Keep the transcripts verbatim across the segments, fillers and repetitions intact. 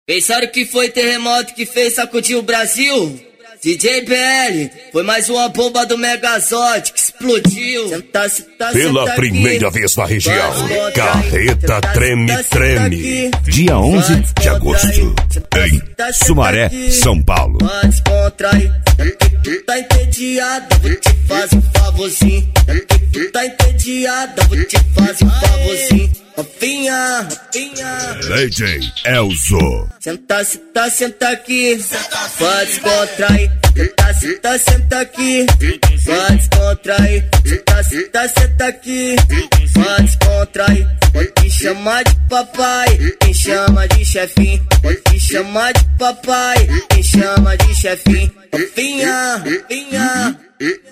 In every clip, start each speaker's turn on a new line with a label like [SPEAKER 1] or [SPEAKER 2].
[SPEAKER 1] Pensaram que foi terremoto que fez sacudir o Brasil? D J B L, foi mais uma bomba do Megazord que explodiu. Senta, senta,
[SPEAKER 2] Pela
[SPEAKER 1] senta
[SPEAKER 2] primeira
[SPEAKER 1] aqui.
[SPEAKER 2] vez na região,
[SPEAKER 1] Pode
[SPEAKER 2] Carreta
[SPEAKER 1] senta,
[SPEAKER 2] Treme
[SPEAKER 1] senta,
[SPEAKER 2] Treme.
[SPEAKER 1] senta
[SPEAKER 2] Dia onze de agosto, em Sumaré, São Paulo.
[SPEAKER 1] Pode descontrair, tu tá entediada, vou te fazer um favorzinho. Tu tá entediada, vou te fazer um favorzinho. Novinha, novinha.
[SPEAKER 2] D J Elzo.
[SPEAKER 1] Senta, senta, senta aqui. Pode descontrair. Senta, senta, senta aqui. Pode descontrair. Senta, senta, senta aqui. Pode descontrair. Pode te chamar de papai, quem chama de chefinho. Pode te chamar de papai, quem chama de chefinho. Novinha, novinha.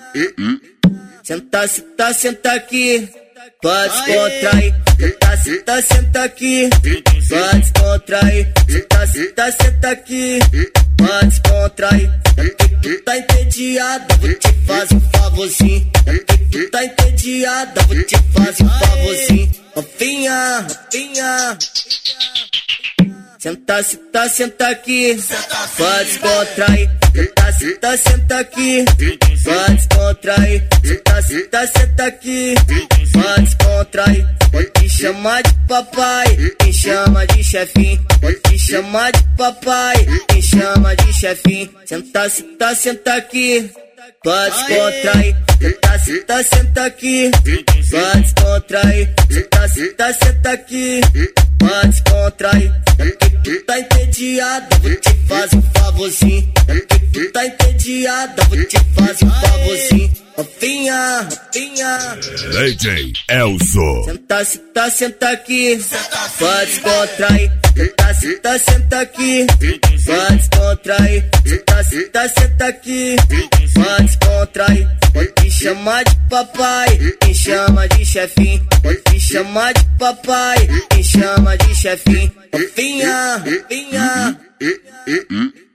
[SPEAKER 1] Senta, senta, senta aqui. Pode descontrair. Senta, senta, senta aqui. Pode descontrair. Senta, senta, senta aqui. Pode descontrair. Tu tá entediada, vou te fazer um favorzinho. Tu tá entediada, vou te fazer um favorzinho. Novinha, novinha. Senta, senta, senta aqui. Pode descontrair. Senta, senta, senta aqui. Pode descontrair. Senta, senta, senta aqui. Pode descontrair. Pode te chamar de papai, quem chama de chefinho. Pode te chamar de papai, quem chama de chefinho. Senta, senta, senta aqui. Pode descontrair. Senta, senta, senta aqui. Pode descontrair. Senta, senta, senta aqui. Pode descontrair. Tu tá entediada, vou te fazer um favorzinho. Tu tá entediada, vou te fazer um favorzinho. Novinha, novinha.
[SPEAKER 2] D J Elzo.
[SPEAKER 1] Senta, senta, senta aqui. Pode descontrair. Senta, senta, senta aqui. Pode descontrair. Senta, senta, senta aqui. Pode descontrair. Pode te chamar de papai, quem chama de chefinho. Pode te chamar de papai, quem chama de chefinho. Novinha, novinha.